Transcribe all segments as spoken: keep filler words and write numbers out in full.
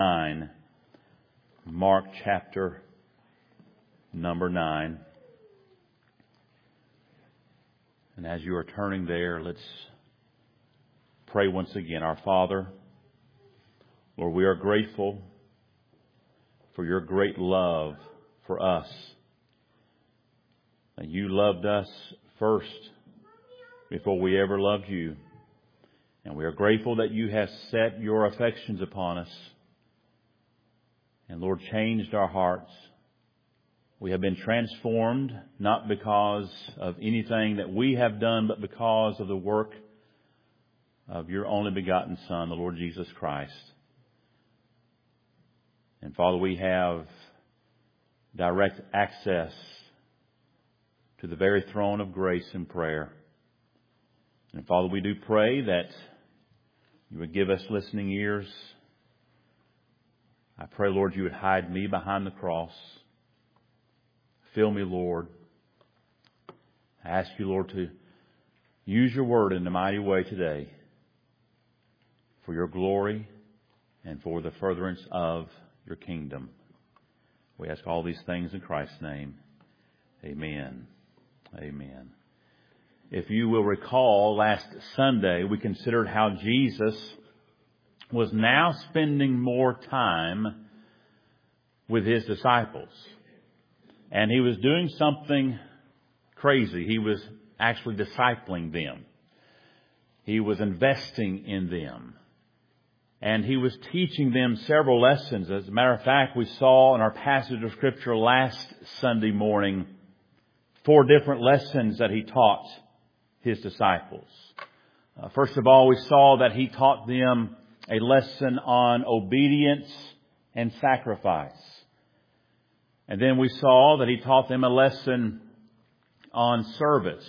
nine. Mark chapter number nine. And as you are turning there, let's pray once again. Our Father, Lord, we are grateful for your great love for us. And you loved us first before we ever loved you. And we are grateful that you have set your affections upon us. And Lord, changed our hearts. We have been transformed, not because of anything that we have done, but because of the work of your only begotten Son, the Lord Jesus Christ. And Father, we have direct access to the very throne of grace in prayer. And Father, we do pray that you would give us listening ears. I pray, Lord, you would hide me behind the cross. Fill me, Lord. I ask you, Lord, to use your word in a mighty way today for your glory and for the furtherance of your kingdom. We ask all these things in Christ's name. Amen. Amen. If you will recall, last Sunday we considered how Jesus was now spending more time with his disciples. And he was doing something crazy. He was actually discipling them. He was investing in them. And he was teaching them several lessons. As a matter of fact, we saw in our passage of Scripture last Sunday morning four different lessons that he taught his disciples. Uh, first of all, we saw that he taught them a lesson on obedience and sacrifice. And then we saw that he taught them a lesson on service.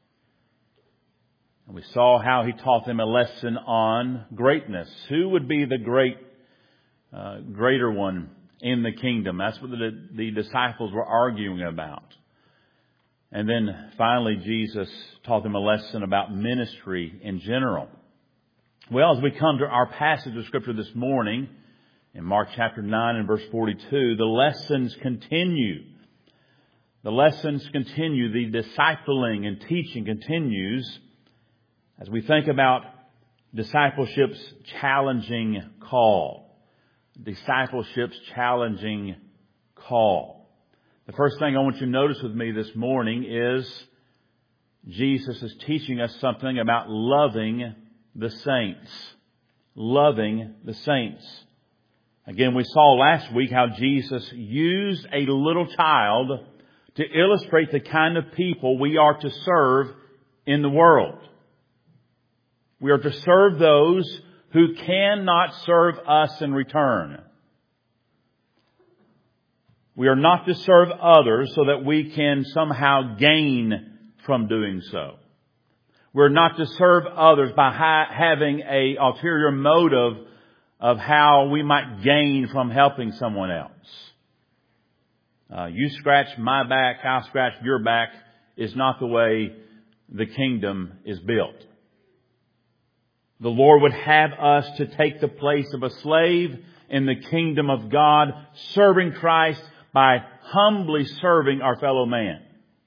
And we saw how he taught them a lesson on greatness. Who would be the great, uh, greater one in the kingdom? That's what the, the disciples were arguing about. And then finally, Jesus taught them a lesson about ministry in general. Well, as we come to our passage of Scripture this morning, in Mark chapter nine and verse forty-two, the lessons continue. The lessons continue. The discipling and teaching continues as we think about discipleship's challenging call. Discipleship's challenging call. The first thing I want you to notice with me this morning is Jesus is teaching us something about loving the saints. Loving the saints. Again, we saw last week how Jesus used a little child to illustrate the kind of people we are to serve in the world. We are to serve those who cannot serve us in return. We are not to serve others so that we can somehow gain from doing so. We're not to serve others by ha- having a ulterior motive of how we might gain from helping someone else. Uh, you scratch my back, I'll scratch your back is not the way the kingdom is built. The Lord would have us to take the place of a slave in the kingdom of God, serving Christ by humbly serving our fellow man.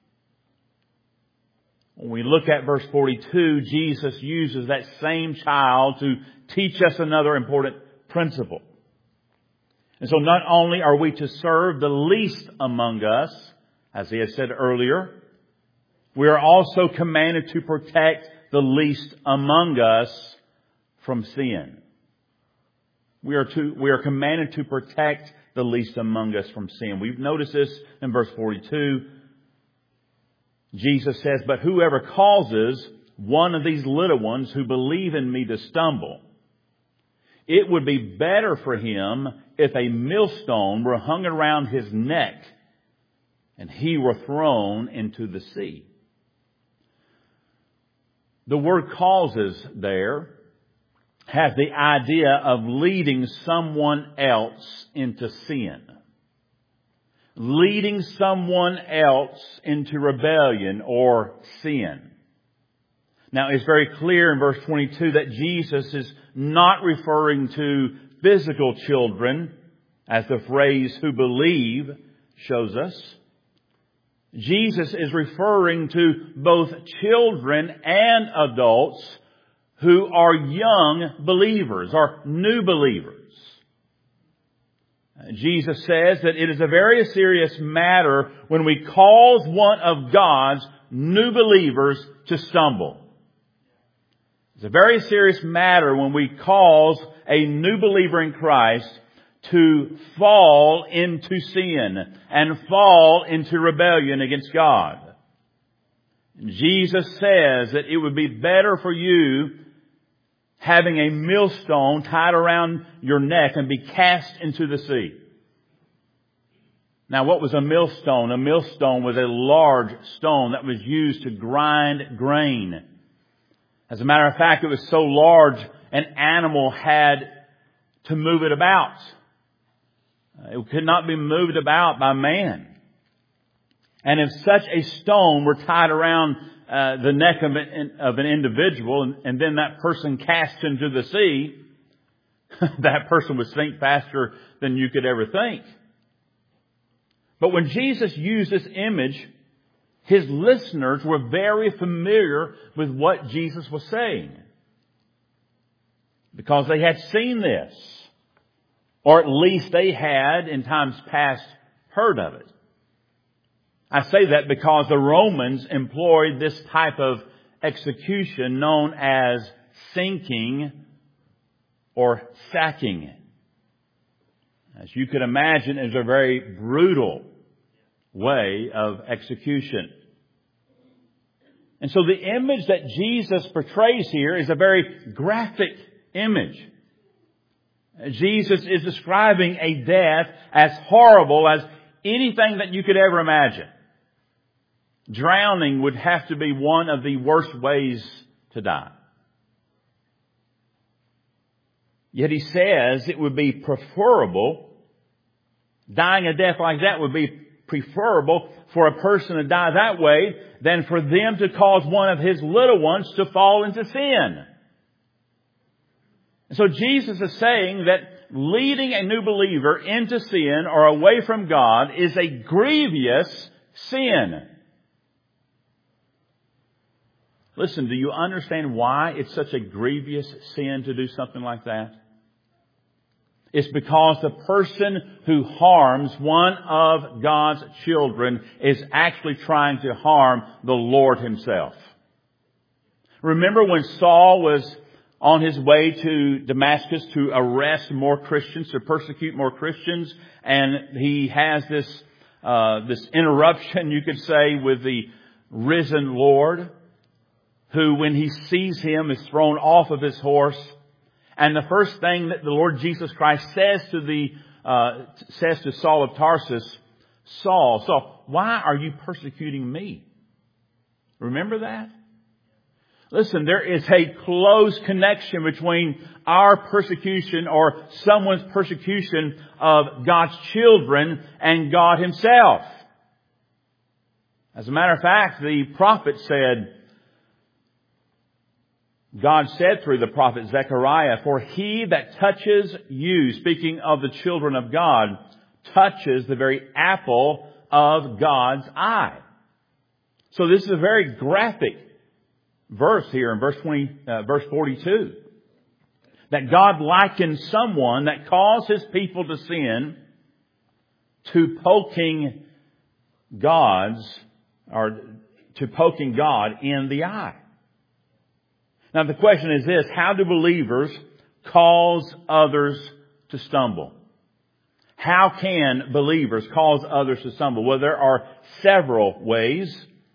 When we look at verse forty-two, Jesus uses that same child to teach us another important principle. And so not only are we to serve the least among us, as he had said earlier, we are also commanded to protect the least among us from sin. We are to, we are commanded to protect the least among us from sin. We've noticed this in verse forty-two. Jesus says, "But whoever causes one of these little ones who believe in me to stumble, it would be better for him if a millstone were hung around his neck and he were thrown into the sea." The word "causes" there has the idea of leading someone else into sin. Leading someone else into rebellion or sin. Now, it's very clear in verse twenty-two that Jesus is not referring to physical children, as the phrase "who believe" shows us. Jesus is referring to both children and adults who are young believers, or new believers. Jesus says that it is a very serious matter when we cause one of God's new believers to stumble. It's a very serious matter when we cause a new believer in Christ to fall into sin and fall into rebellion against God. Jesus says that it would be better for you having a millstone tied around your neck and be cast into the sea. Now, what was a millstone? A millstone was a large stone that was used to grind grain. As a matter of fact, it was so large, an animal had to move it about. It could not be moved about by man. And if such a stone were tied around uh, the neck of an, of an individual and, and then that person cast into the sea, that person would sink faster than you could ever think. But when Jesus used this image, His listeners were very familiar with what Jesus was saying, because they had seen this, or at least they had in times past heard of it. I say that because the Romans employed this type of execution known as sinking or sacking. As you could imagine, it's a very brutal way of execution. And so the image that Jesus portrays here is a very graphic image. Jesus is describing a death as horrible as anything that you could ever imagine. Drowning would have to be one of the worst ways to die. Yet He says it would be preferable, dying a death like that would be preferable for a person to die that way than for them to cause one of His little ones to fall into sin. And so Jesus is saying that leading a new believer into sin or away from God is a grievous sin. Listen, do you understand why it's such a grievous sin to do something like that? It's because the person who harms one of God's children is actually trying to harm the Lord Himself. Remember when Saul was on his way to Damascus to arrest more Christians, to persecute more Christians, and he has this uh, this interruption, you could say, with the risen Lord, who, when he sees him, is thrown off of his horse. And the first thing that the Lord Jesus Christ says to the uh, says to Saul of Tarsus, Saul, Saul, why are you persecuting me? Remember that? Listen, there is a close connection between our persecution or someone's persecution of God's children and God Himself. As a matter of fact, the prophet said, God said through the prophet Zechariah, for he that touches you, speaking of the children of God, touches the very apple of God's eye. So this is a very graphic verse here in verse twenty, uh, verse forty-two. That God likens someone that caused His people to sin to poking God's, or to poking God in the eye. Now the question is this: how do believers cause others to stumble? How can believers cause others to stumble? Well, there are several ways.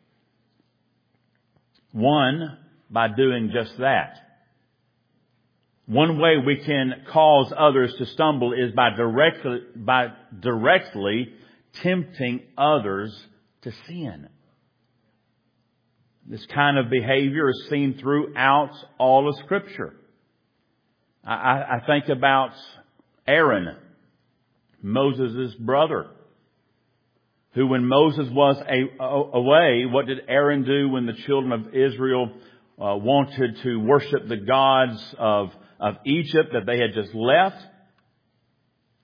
One, by doing just that. One way we can cause others to stumble is by directly, by directly tempting others to sin. This kind of behavior is seen throughout all of Scripture. I, I think about Aaron, Moses' brother, who, when Moses was a, a, away, what did Aaron do when the children of Israel uh, wanted to worship the gods of, of Egypt that they had just left?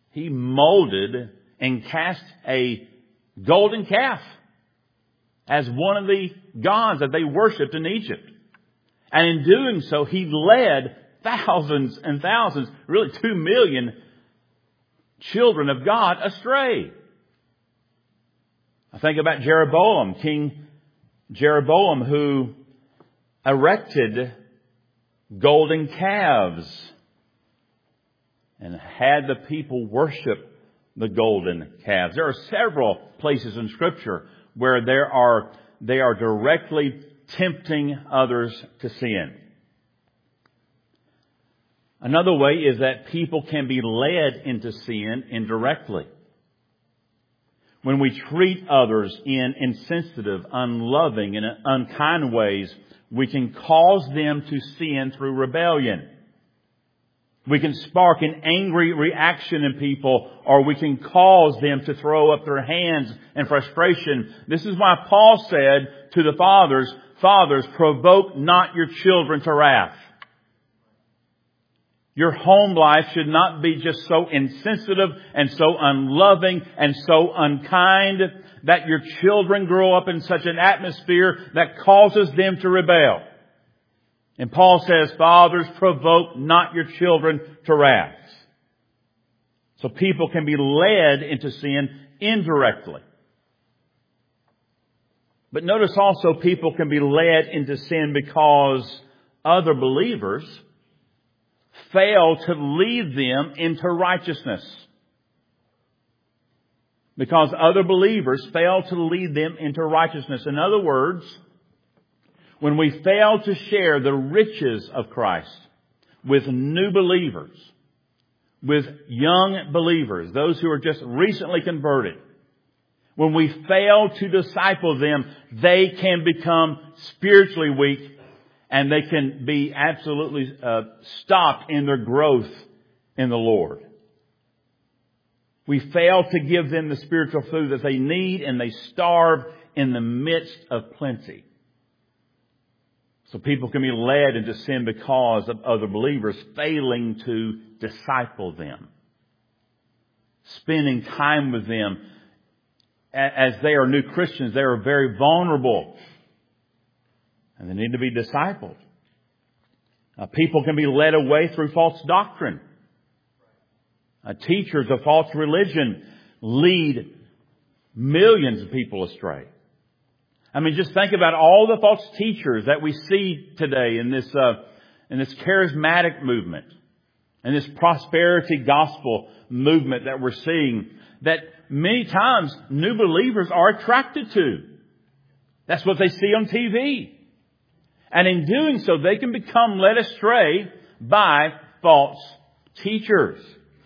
He molded and cast a golden calf as one of the gods that they worshipped in Egypt. And in doing so, he led thousands and thousands, really two million children of God astray. I think about Jeroboam, King Jeroboam, who erected golden calves and had the people worship the golden calves. There are several places in Scripture where there are they are directly tempting others to sin. Another way is that people can be led into sin indirectly. When we treat others in insensitive, unloving, and unkind ways, we can cause them to sin through rebellion. We can spark an angry reaction in people, or we can cause them to throw up their hands in frustration. This is why Paul said to the fathers, "Fathers, provoke not your children to wrath." Your home life should not be just so insensitive and so unloving and so unkind that your children grow up in such an atmosphere that causes them to rebel. And Paul says, "Fathers, provoke not your children to wrath." So people can be led into sin indirectly. But notice also people can be led into sin because other believers fail to lead them into righteousness. Because other believers fail to lead them into righteousness. In other words, when we fail to share the riches of Christ with new believers, with young believers, those who are just recently converted, when we fail to disciple them, they can become spiritually weak and they can be absolutely uh, stopped in their growth in the Lord. We fail to give them the spiritual food that they need, and they starve in the midst of plenty. So people can be led into sin because of other believers failing to disciple them, spending time with them. As they are new Christians, they are very vulnerable, and they need to be discipled. Uh, people can be led away through false doctrine. Uh, teachers of false religion lead millions of people astray. I mean, just think about all the false teachers that we see today in this uh, in this charismatic movement, and this prosperity gospel movement that we're seeing, that many times new believers are attracted to. That's what they see on T V. And in doing so, they can become led astray by false teachers.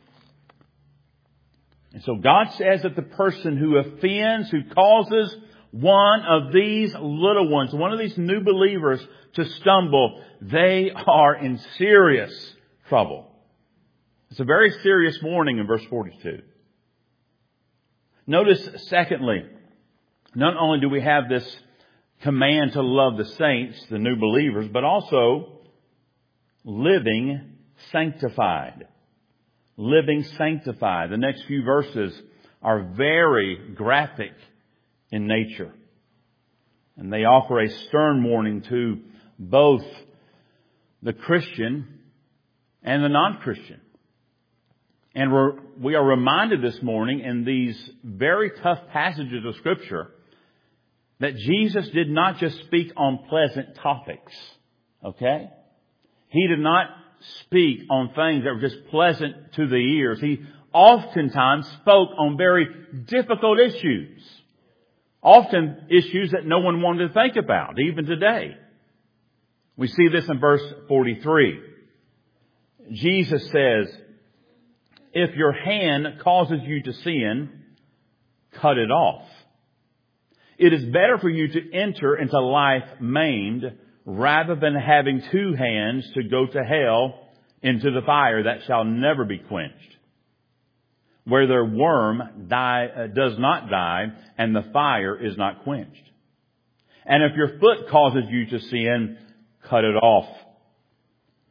And so God says that the person who offends, who causes one of these little ones, one of these new believers to stumble, they are in serious trouble. It's a very serious warning in verse forty-two. Notice, secondly, not only do we have this command to love the saints, the new believers, but also living sanctified. Living sanctified. The next few verses are very graphic in nature. And they offer a stern warning to both the Christian and the non-Christian. And we're, we are reminded this morning in these very tough passages of Scripture that Jesus did not just speak on pleasant topics. Okay? He did not speak on things that were just pleasant to the ears. He oftentimes spoke on very difficult issues. Often issues that no one wanted to think about, even today. We see this in verse forty-three. Jesus says, "If your hand causes you to sin, cut it off. It is better for you to enter into life maimed rather than having two hands to go to hell, into the fire that shall never be quenched, where their worm die, uh, does not die and the fire is not quenched. And if your foot causes you to sin, cut it off.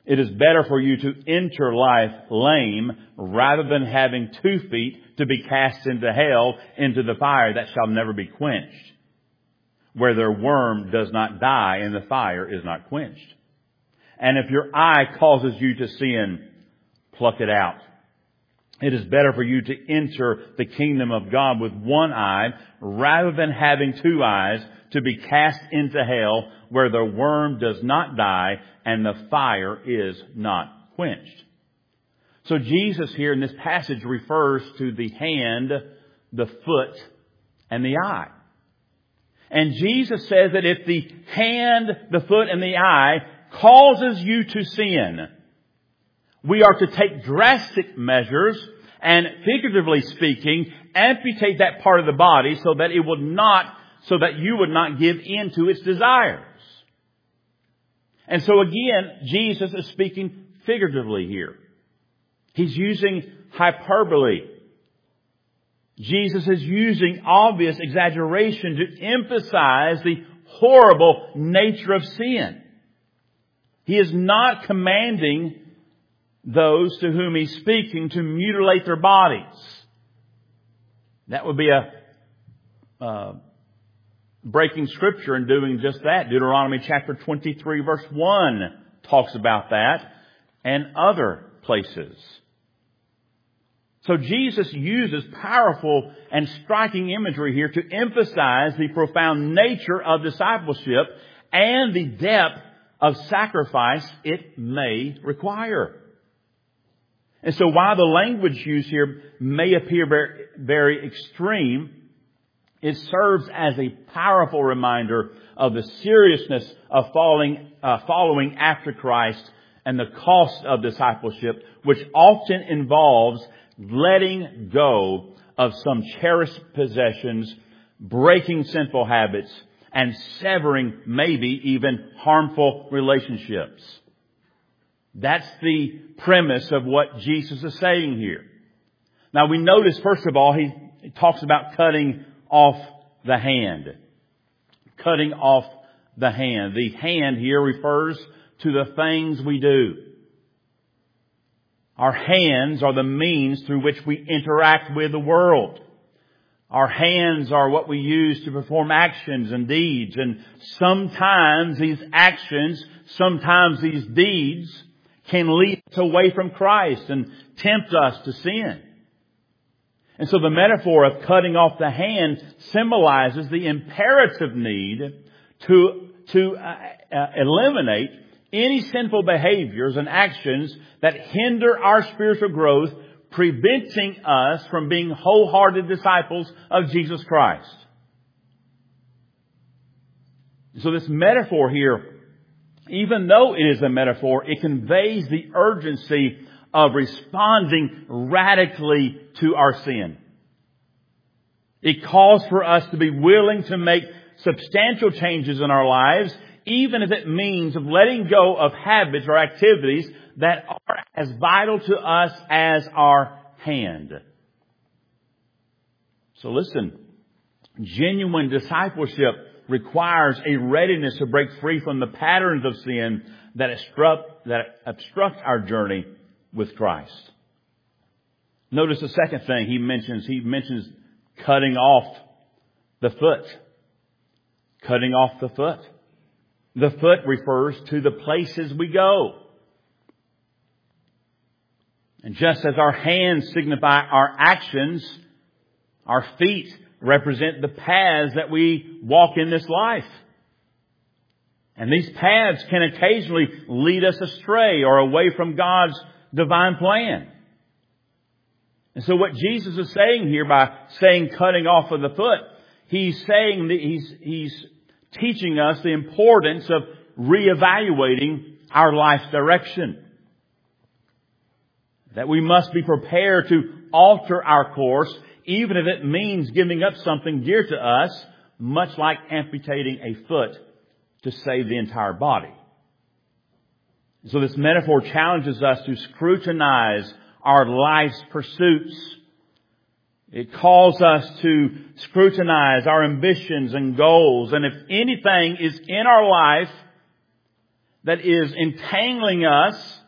It is better for you to enter life lame rather than having two feet to be cast into hell, into the fire that shall never be quenched, where their worm does not die and the fire is not quenched. And if your eye causes you to sin, pluck it out. It is better for you to enter the kingdom of God with one eye rather than having two eyes to be cast into hell, where the worm does not die and the fire is not quenched. So Jesus here in this passage refers to the hand, the foot, and the eye. And Jesus says that if the hand, the foot, and the eye causes you to sin, we are to take drastic measures and, figuratively speaking, amputate that part of the body so that it would not, so that you would not give in to its desires. And so again, Jesus is speaking figuratively here. He's using hyperbole. Jesus is using obvious exaggeration to emphasize the horrible nature of sin. He is not commanding those to whom he's speaking to mutilate their bodies. That would be a uh, breaking Scripture and doing just that. Deuteronomy chapter twenty-three verse one talks about that, and other places. So Jesus uses powerful and striking imagery here to emphasize the profound nature of discipleship and the depth of sacrifice it may require. And so while the language used here may appear very, very extreme, it serves as a powerful reminder of the seriousness of following, uh, following after Christ and the cost of discipleship, which often involves letting go of some cherished possessions, breaking sinful habits, and severing maybe even harmful relationships. That's the premise of what Jesus is saying here. Now we notice, first of all, he, he talks about cutting off the hand. Cutting off the hand. The hand here refers to the things we do. Our hands are the means through which we interact with the world. Our hands are what we use to perform actions and deeds. And sometimes these actions, sometimes these deeds can lead us away from Christ and tempt us to sin. And so the metaphor of cutting off the hand symbolizes the imperative need to, to uh, uh, eliminate any sinful behaviors and actions that hinder our spiritual growth, preventing us from being wholehearted disciples of Jesus Christ. So this metaphor here, even though it is a metaphor, it conveys the urgency of responding radically to our sin. It calls for us to be willing to make substantial changes in our lives, even if it means of letting go of habits or activities that are as vital to us as our hand. So listen, genuine discipleship requires a readiness to break free from the patterns of sin that obstruct, that obstruct our journey with Christ. Notice the second thing he mentions. He mentions cutting off the foot. Cutting off the foot. The foot refers to the places we go. And just as our hands signify our actions, our feet represent the paths that we walk in this life. And these paths can occasionally lead us astray or away from God's divine plan. And so what Jesus is saying here by saying cutting off of the foot, he's saying that he's, he's teaching us the importance of reevaluating our life's direction. That we must be prepared to alter our course, even if it means giving up something dear to us, much like amputating a foot to save the entire body. So this metaphor challenges us to scrutinize our life's pursuits. It calls us to scrutinize our ambitions and goals. And if anything is in our life that is entangling us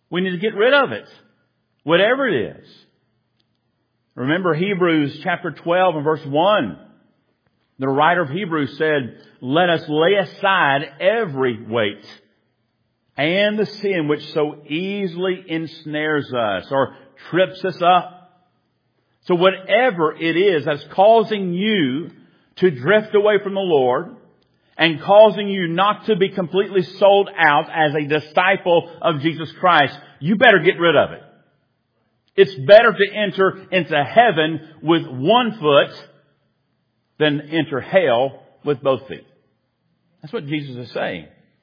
We need to get rid of it, whatever it is. Remember Hebrews chapter twelve and verse one. The writer of Hebrews said, "Let us lay aside every weight and the sin which so easily ensnares us," or trips us up. So whatever it is that's causing you to drift away from the Lord and causing you not to be completely sold out as a disciple of Jesus Christ, you better get rid of it. It's better to enter into heaven with one foot than enter hell with both feet. That's what Jesus is saying.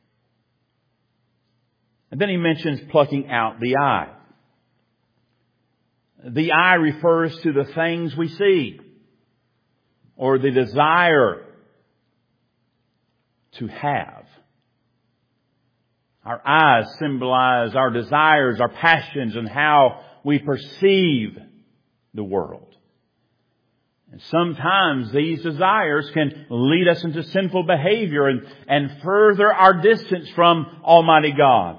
And then he mentions plucking out the eye. The eye refers to the things we see, or the desire to have. Our eyes symbolize our desires, our passions, and how we perceive the world. And sometimes these desires can lead us into sinful behavior and, and further our distance from Almighty God.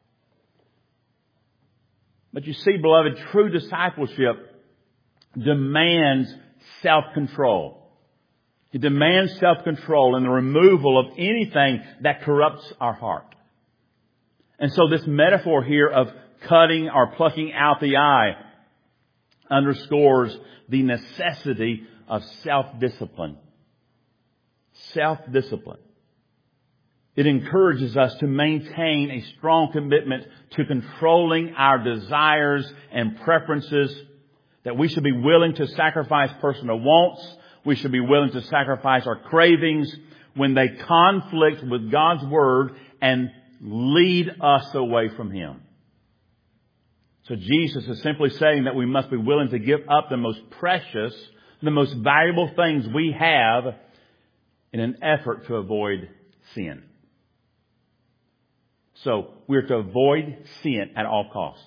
But you see, beloved, true discipleship demands self-control. It demands self-control and the removal of anything that corrupts our heart. And so this metaphor here of cutting or plucking out the eye underscores the necessity of self-discipline. Self-discipline. It encourages us to maintain a strong commitment to controlling our desires and preferences, that we should be willing to sacrifice personal wants. We should be willing to sacrifice our cravings when they conflict with God's Word and lead us away from Him. So Jesus is simply saying that we must be willing to give up the most precious, the most valuable things we have in an effort to avoid sin. So we're to avoid sin at all costs.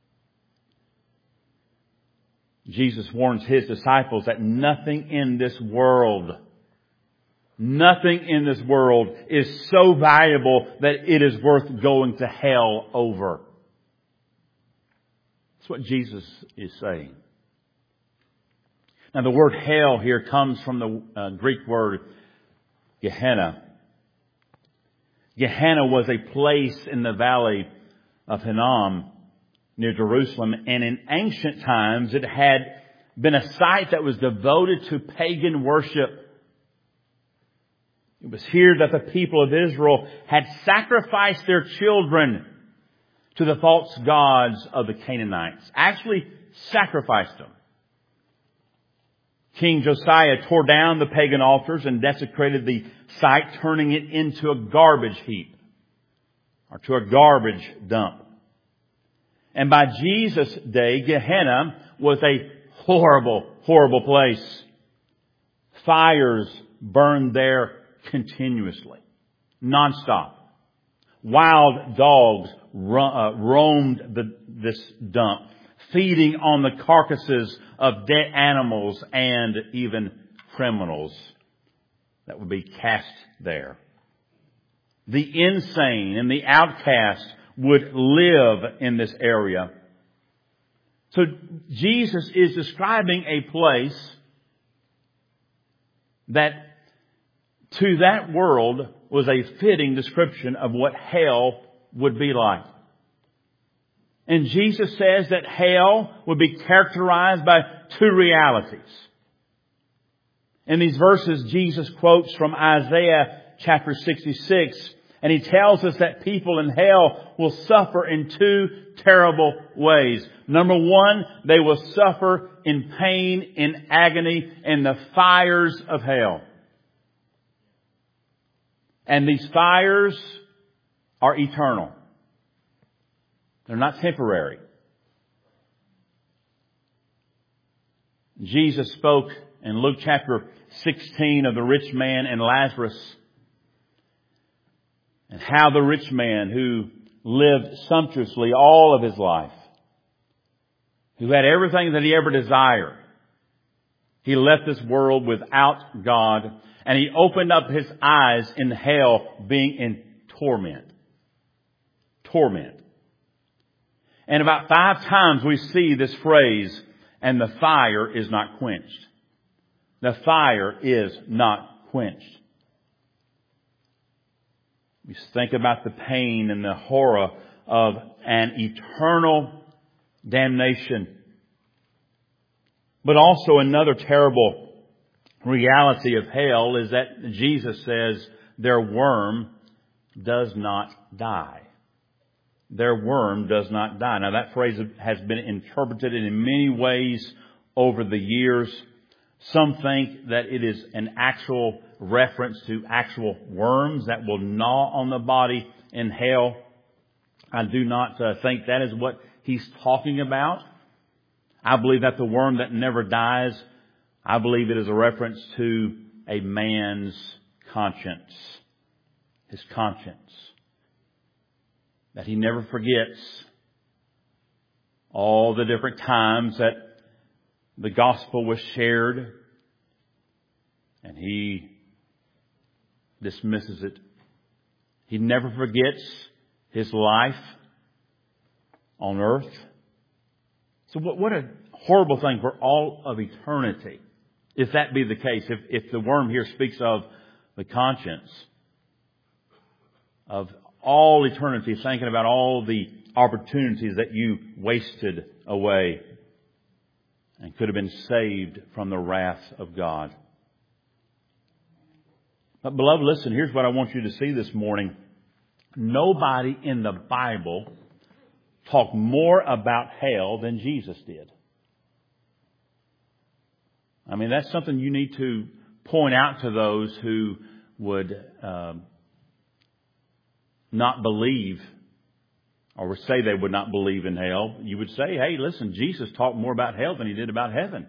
Jesus warns His disciples that nothing in this world, nothing in this world is so valuable that it is worth going to hell over. That's what Jesus is saying. Now the word hell here comes from the uh, Greek word Gehenna. Gehenna was a place in the valley of Hinnom near Jerusalem, and in ancient times it had been a site that was devoted to pagan worship. It was here that the people of Israel had sacrificed their children to the false gods of the Canaanites. Actually sacrificed them. King Josiah tore down the pagan altars and desecrated the site, turning it into a garbage heap or to a garbage dump. And by Jesus' day, Gehenna was a horrible, horrible place. Fires burned there continuously, nonstop. Wild dogs ro- uh, roamed the, this dump, feeding on the carcasses of dead animals and even criminals that would be cast there. The insane and the outcast would live in this area. So Jesus is describing a place that to that world was a fitting description of what hell would be like. And Jesus says that hell would be characterized by two realities. In these verses, Jesus quotes from Isaiah chapter sixty-six, and He tells us that people in hell will suffer in two terrible ways. Number one, they will suffer in pain, in agony, in the fires of hell. And these fires are eternal. They're not temporary. Jesus spoke in Luke chapter sixteen of the rich man and Lazarus, and how the rich man who lived sumptuously all of his life, who had everything that he ever desired, he left this world without God, and he opened up his eyes in hell, being in torment. Torment. And about five times we see this phrase, and the fire is not quenched. The fire is not quenched. We think about the pain and the horror of an eternal damnation. But also another terrible reality of hell is that Jesus says their worm does not die. Their worm does not die. Now that phrase has been interpreted in many ways over the years. Some think that it is an actual reference to actual worms that will gnaw on the body in hell. I do not uh, think that is what he's talking about. I believe that the worm that never dies, I believe it is a reference to a man's conscience. His conscience. That he never forgets all the different times that the gospel was shared and he dismisses it. He never forgets his life on earth. So what, what a horrible thing for all of eternity, if that be the case. If, if the worm here speaks of the conscience of all eternity, thinking about all the opportunities that you wasted away and could have been saved from the wrath of God. But beloved, listen, here's what I want you to see this morning. Nobody in the Bible talked more about hell than Jesus did. I mean, that's something you need to point out to those who would uh, not believe or say they would not believe in hell. You would say, hey, listen, Jesus talked more about hell than he did about heaven.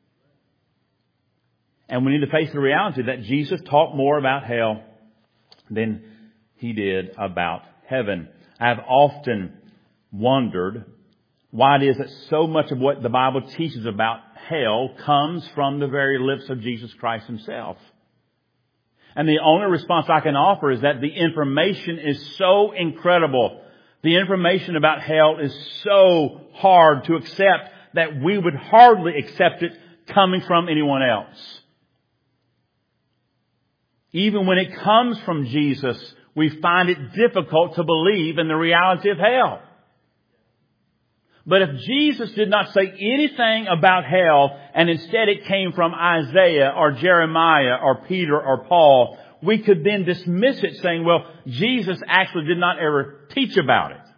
And we need to face the reality that Jesus talked more about hell than he did about heaven. I have often wondered why it is that so much of what the Bible teaches about hell comes from the very lips of Jesus Christ himself. And the only response I can offer is that the information is so incredible. The information about hell is so hard to accept that we would hardly accept it coming from anyone else. Even when it comes from Jesus, we find it difficult to believe in the reality of hell. But if Jesus did not say anything about hell, and instead it came from Isaiah or Jeremiah or Peter or Paul, we could then dismiss it saying, well, Jesus actually did not ever teach about it.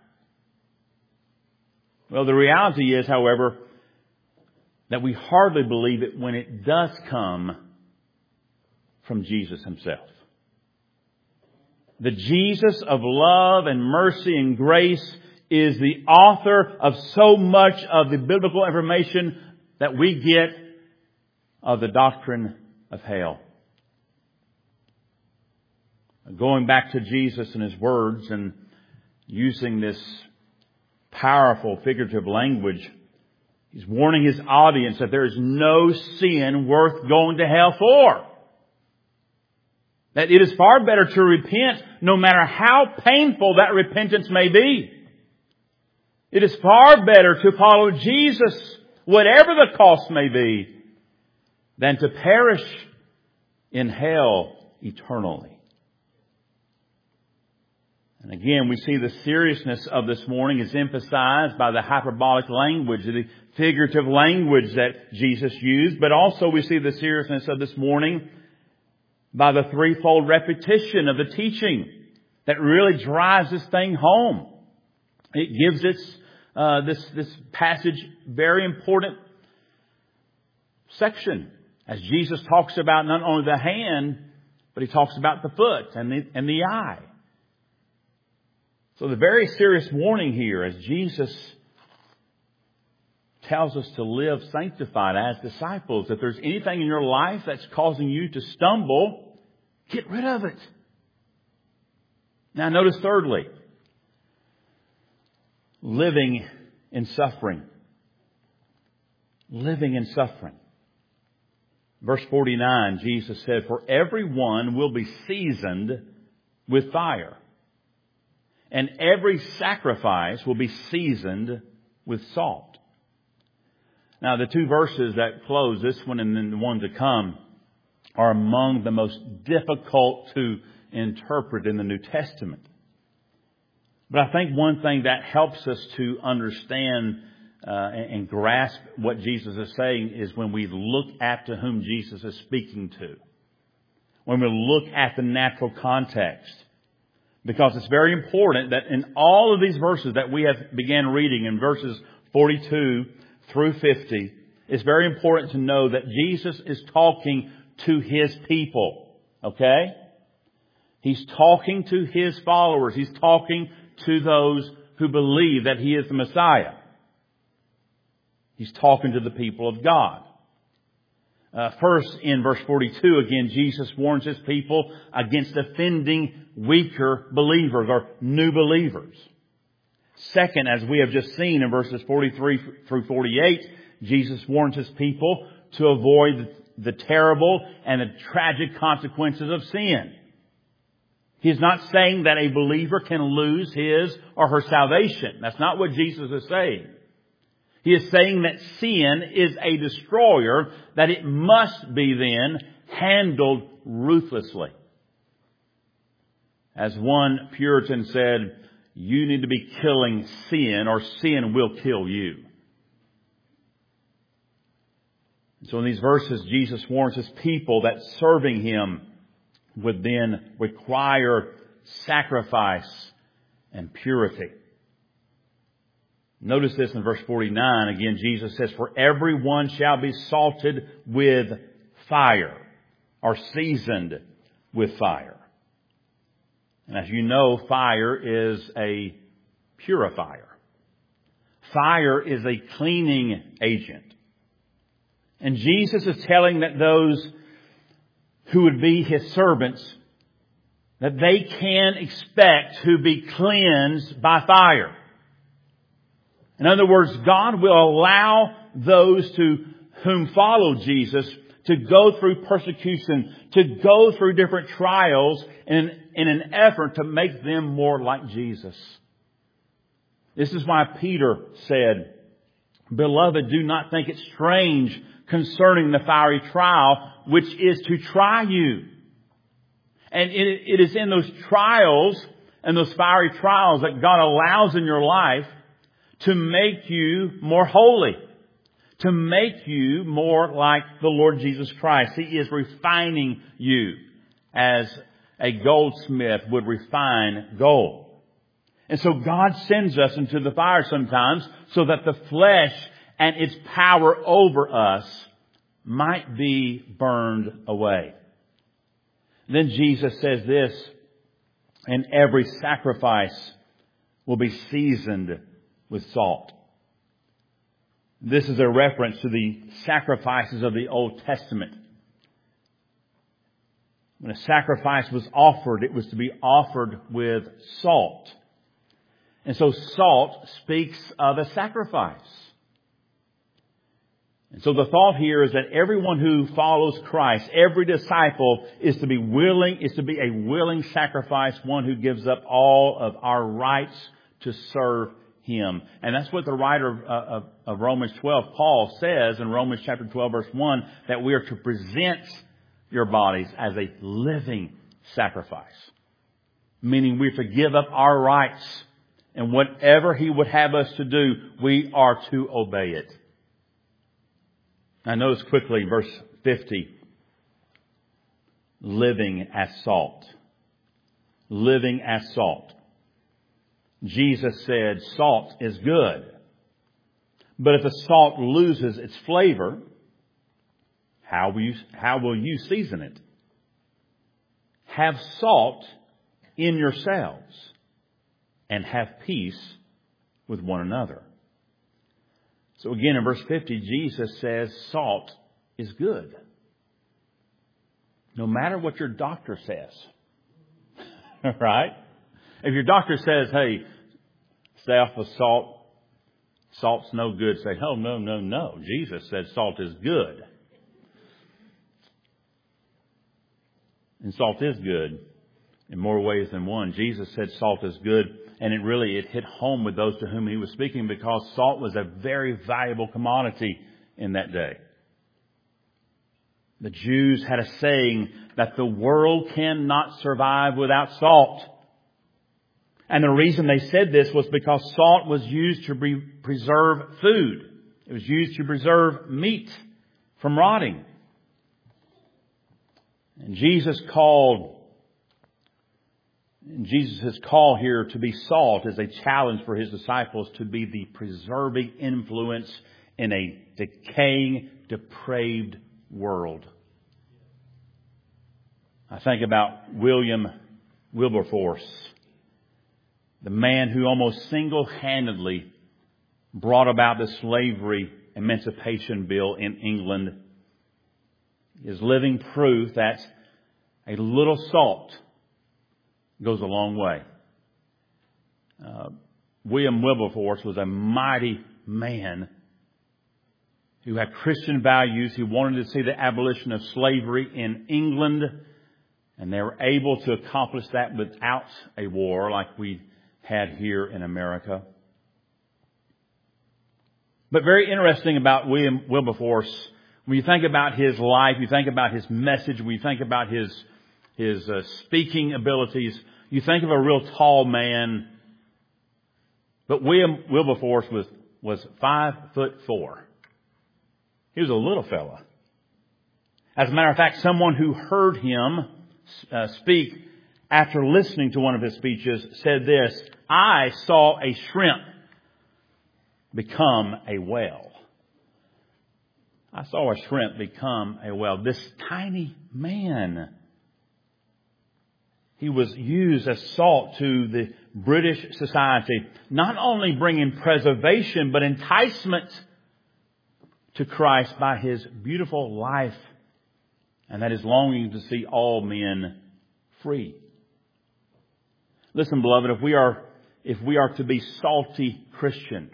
Well, the reality is, however, that we hardly believe it when it does come from Jesus himself. The Jesus of love and mercy and grace is the author of so much of the biblical information that we get of the doctrine of hell. Going back to Jesus and his words and using this powerful figurative language, he's warning his audience that there is no sin worth going to hell for. That it is far better to repent no matter how painful that repentance may be. It is far better to follow Jesus, whatever the cost may be, than to perish in hell eternally. And again, we see the seriousness of this morning is emphasized by the hyperbolic language, the figurative language that Jesus used, but also we see the seriousness of this morning by the threefold repetition of the teaching that really drives this thing home. It gives its, uh, this, this passage very important section as Jesus talks about not only the hand, but he talks about the foot and the, and the eye. So the very serious warning here as Jesus tells us to live sanctified as disciples. If there's anything in your life that's causing you to stumble, get rid of it. Now notice thirdly, living in suffering. Living in suffering. Verse forty-nine, Jesus said, "For everyone will be seasoned with fire, and every sacrifice will be seasoned with salt. Now, the two verses that close, this one and then the one to come, are among the most difficult to interpret in the New Testament. But I think one thing that helps us to understand uh, and, and grasp what Jesus is saying is when we look at to whom Jesus is speaking to. When we look at the natural context. Because it's very important that in all of these verses that we have began reading, in verses forty-two through fifty, it's very important to know that Jesus is talking to His people. Okay? He's talking to His followers. He's talking to those who believe that He is the Messiah. He's talking to the people of God. Uh, first, in verse forty-two, again, Jesus warns His people against offending weaker believers or new believers. Second, as we have just seen in verses forty-three through forty-eight, Jesus warns His people to avoid the terrible and the tragic consequences of sin. He's not saying that a believer can lose his or her salvation. That's not what Jesus is saying. He is saying that sin is a destroyer, that it must be then handled ruthlessly. As one Puritan said, you need to be killing sin or sin will kill you. So in these verses, Jesus warns His people that serving Him would then require sacrifice and purity. Notice this in verse forty-nine. Again, Jesus says, for everyone shall be salted with fire, or seasoned with fire. And as you know, fire is a purifier. Fire is a cleaning agent. And Jesus is telling that those who would be His servants, that they can expect to be cleansed by fire. In other words, God will allow those to whom follow Jesus to go through persecution, to go through different trials in, in an effort to make them more like Jesus. This is why Peter said, beloved, do not think it strange concerning the fiery trial, which is to try you. And it, it is in those trials and those fiery trials that God allows in your life to make you more holy, to make you more like the Lord Jesus Christ. He is refining you as a goldsmith would refine gold. And so God sends us into the fire sometimes so that the flesh and its power over us might be burned away. Then Jesus says this, and every sacrifice will be seasoned with salt. This is a reference to the sacrifices of the Old Testament. When a sacrifice was offered, it was to be offered with salt. And so salt speaks of a sacrifice. And so the thought here is that everyone who follows Christ, every disciple is to be willing, is to be a willing sacrifice, one who gives up all of our rights to serve Him. And that's what the writer of, of, of Romans twelve, Paul, says in Romans chapter twelve, verse one, that we are to present your bodies as a living sacrifice. Meaning we are to give up our rights, and whatever He would have us to do, we are to obey it. Now notice quickly verse fifty. Living as salt. Living as salt. Jesus said salt is good. But if the salt loses its flavor, how will you, how will you season it? Have salt in yourselves and have peace with one another. So again, in verse fifty, Jesus says salt is good. No matter what your doctor says. Right? If your doctor says, hey, stay off of salt, salt's no good, say, oh, no, no, no. Jesus said salt is good. And salt is good in more ways than one. Jesus said salt is good and it really, it hit home with those to whom he was speaking, because salt was a very valuable commodity in that day. The Jews had a saying that the world cannot survive without salt. And the reason they said this was because salt was used to pre- preserve food. It was used to preserve meat from rotting. And Jesus called, and Jesus' call here to be salt is a challenge for his disciples to be the preserving influence in a decaying, depraved world. I think about William Wilberforce, the man who almost single-handedly brought about the slavery emancipation bill in England, is living proof that a little salt goes a long way. Uh, William Wilberforce was a mighty man who had Christian values. He wanted to see the abolition of slavery in England, and they were able to accomplish that without a war like we had here in America. But very interesting about William Wilberforce, when you think about his life, you think about his message, when you think about his his uh, speaking abilities, you think of a real tall man. But William Wilberforce was was five foot four. He was a little fella. As a matter of fact, someone who heard him uh, speak after listening to one of his speeches said this: "I saw a shrimp become a whale." I saw a shrimp become a whale. This tiny man, he was used as salt to the British society, not only bringing preservation, but enticement to Christ by his beautiful life, and that is longing to see all men free. Listen, beloved, if we are, if we are to be salty Christians,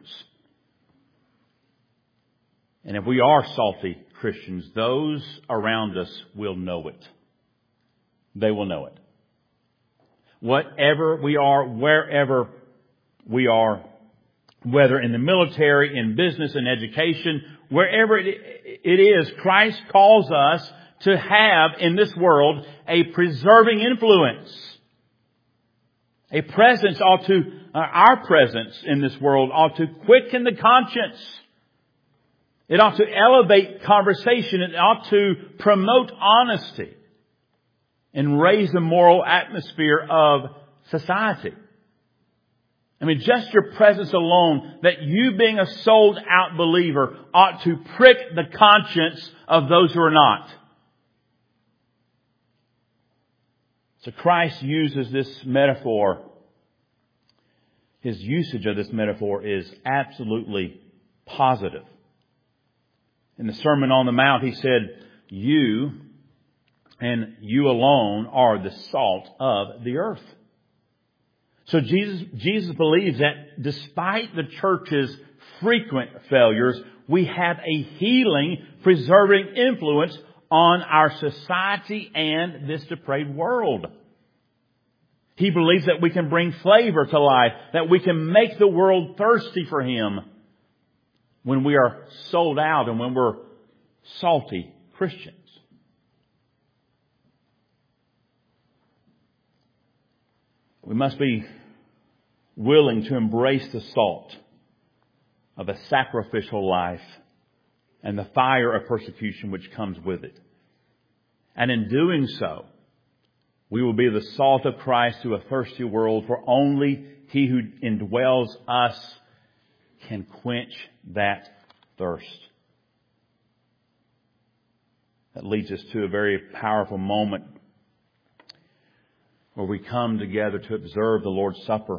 and if we are salty Christians, those around us will know it. They will know it. Whatever we are, wherever we are, whether in the military, in business, in education, wherever it is, Christ calls us to have in this world a preserving influence. A presence ought to, uh, our presence in this world ought to quicken the conscience. It ought to elevate conversation. It ought to promote honesty and raise the moral atmosphere of society. I mean, just your presence alone, that you being a sold out believer ought to prick the conscience of those who are not. So Christ uses this metaphor. His usage of this metaphor is absolutely positive. In the Sermon on the Mount, he said, "You and you alone are the salt of the earth." So Jesus, Jesus believes that despite the church's frequent failures, we have a healing, preserving influence on our society and this depraved world. He believes that we can bring flavor to life, that we can make the world thirsty for Him when we are sold out and when we're salty Christians. We must be willing to embrace the salt of a sacrificial life and the fire of persecution which comes with it. And in doing so, we will be the salt of Christ to a thirsty world, for only He who indwells us can quench that thirst. That leads us to a very powerful moment where we come together to observe the Lord's Supper.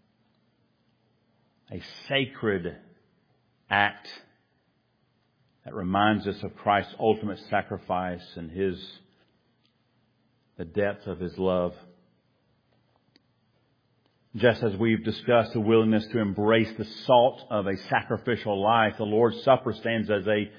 A sacred act that reminds us of Christ's ultimate sacrifice and His, the depth of His love. Just as we've discussed the willingness to embrace the salt of a sacrificial life, the Lord's Supper stands as a